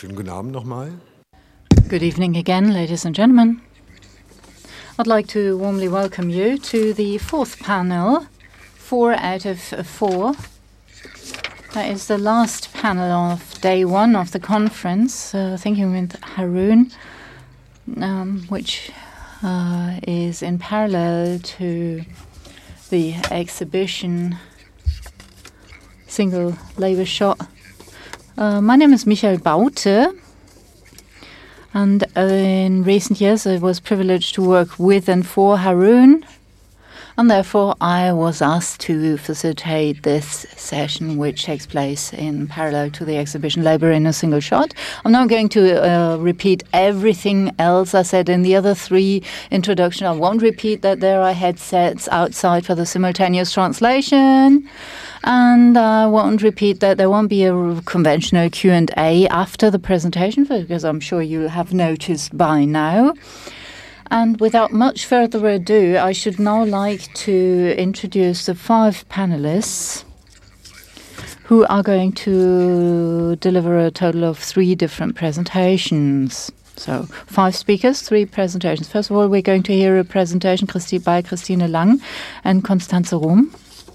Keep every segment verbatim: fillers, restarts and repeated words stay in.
Guten Abend nochmal. Good evening again, ladies and gentlemen. I'd like to warmly welcome you to the fourth panel, four out of four. That is the last panel of day one of the conference, uh, thinking with Haroun, um, which uh, is in parallel to the exhibition Single Labor Shot. Uh, my name is Michael Baute. And uh, in recent years, I was privileged to work with and for Haroun. And therefore, I was asked to facilitate this session, which takes place in parallel to the exhibition Labor in a Single Shot. I'm not going to uh, repeat everything else I said in the other three introductions. I won't repeat that there are headsets outside for the simultaneous translation. And I won't repeat that there won't be a conventional Q and A after the presentation, because I'm sure you have noticed by now. And without much further ado, I should now like to introduce the five panelists who are going to deliver a total of three different presentations. So, five speakers, three presentations. First of all, we're going to hear a presentation by Christine Lang and Constanze Rom.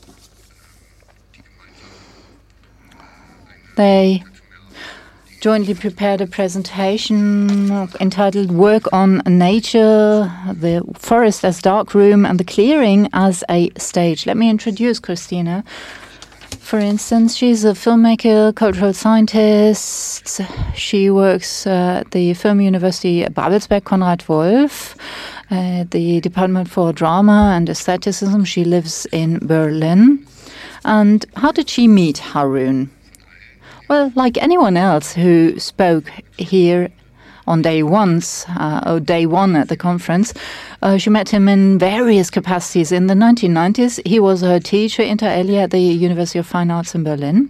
They jointly prepared a presentation entitled Work on Nature, the Forest as Darkroom and the Clearing as a Stage. Let me introduce Christina. For instance, she's a filmmaker, cultural scientist. She works at the Film University Babelsberg Konrad Wolf, uh, the Department for Drama and Aestheticism. She lives in Berlin. And how did she meet Haroun? Well, like anyone else who spoke here on day one's, uh, or day one at the conference, uh, she met him in various capacities. In the nineteen nineties, he was her teacher inter alia at the University of Fine Arts in Berlin.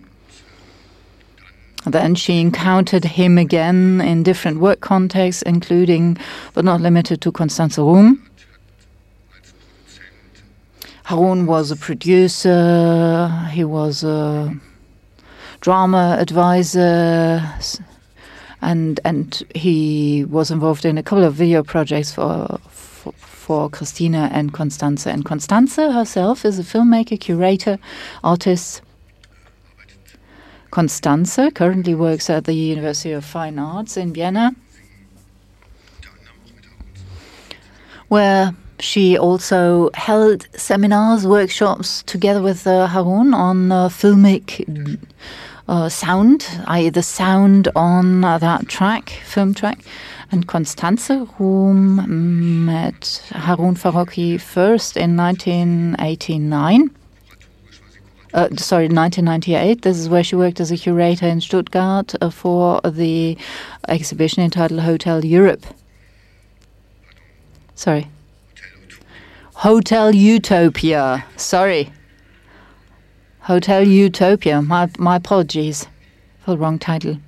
Then she encountered him again in different work contexts, including, but not limited to, Constanze Rom. Haroun was a producer. He was a drama advisor, and and he was involved in a couple of video projects for for, for Christina and Constanze. And Constanze herself is a filmmaker, curator, artist. Constanze currently works at the University of Fine Arts in Vienna, where she also held seminars, workshops together with uh, Haroun on uh, filmic uh, sound, that is the sound on uh, that track, film track. And Constanze, whom met Haroun Farocki first in nineteen eighty-nine. Uh, sorry, nineteen ninety-eight. This is where she worked as a curator in Stuttgart uh, for the exhibition entitled Hotel Europe. Sorry. Hotel Utopia. Sorry. Hotel Utopia. My my apologies for the wrong title.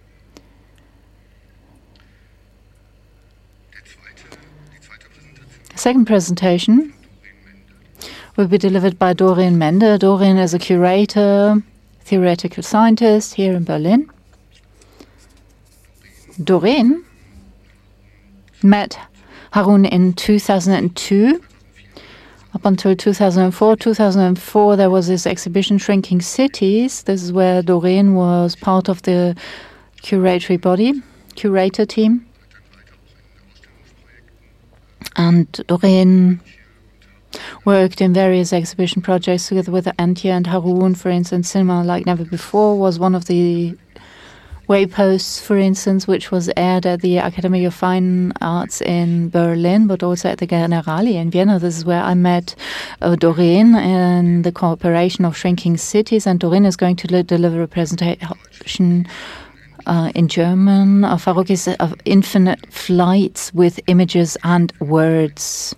Second presentation will be delivered by Doreen Mende. Doreen is a curator, theoretical scientist here in Berlin. Doreen met Haroun in two thousand two. Up until two thousand four, two thousand four, there was this exhibition, Shrinking Cities. This is where Doreen was part of the curatory body, curator team. And Doreen worked in various exhibition projects together with Antje and Haroun. For instance, Cinema Like Never Before was one of the Wayposts, for instance, which was aired at the Academy of Fine Arts in Berlin, but also at the Generali in Vienna. This is where I met uh, Doreen in the cooperation of Shrinking Cities, and Doreen is going to deliver a presentation uh, in German of Farocki's of Infinite Flights with Images and Words.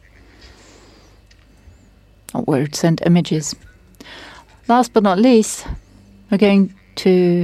Or words and images. Last but not least, we're going to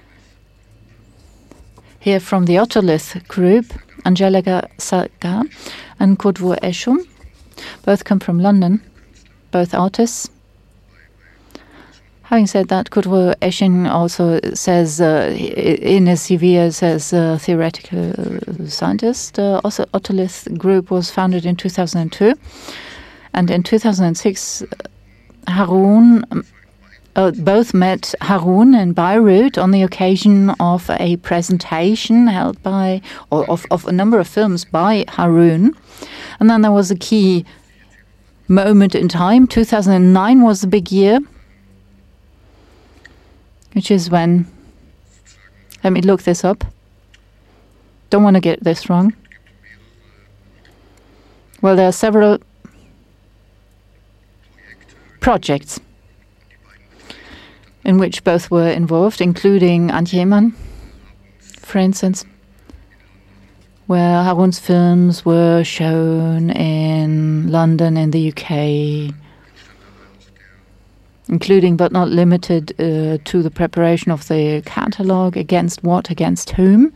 hear from the Otolith group, Angelika Saga and Kudwo Eshum. Both come from London, both artists. Having said that, Kudro Esching also says uh, in his C V as a theoretical scientist. Uh, also, Otolith Group was founded in two thousand two, and in two thousand six, Haroon uh, both met Haroon in Beirut on the occasion of a presentation held by, or of, of a number of films by Haroon, and then there was a key moment in time. two thousand nine was the big year, which is when, let me look this up. Don't want to get this wrong. Well, there are several projects in which both were involved, including Antje Eman, for instance, where Haroon's films were shown in London, in the U K, including but not limited uh, to the preparation of the catalogue. Against what? Against whom?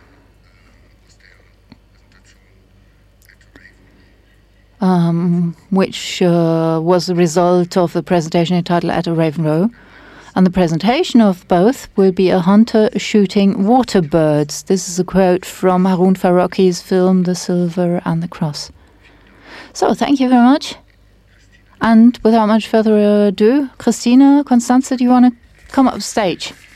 Um, which uh, was the result of the presentation entitled At a Raven Row. And the presentation of both will be a hunter shooting water birds. This is a quote from Haroon Farocki's film The Silver and the Cross. So, thank you very much. And without much further ado, Christina, Constanze, do you want to come up stage?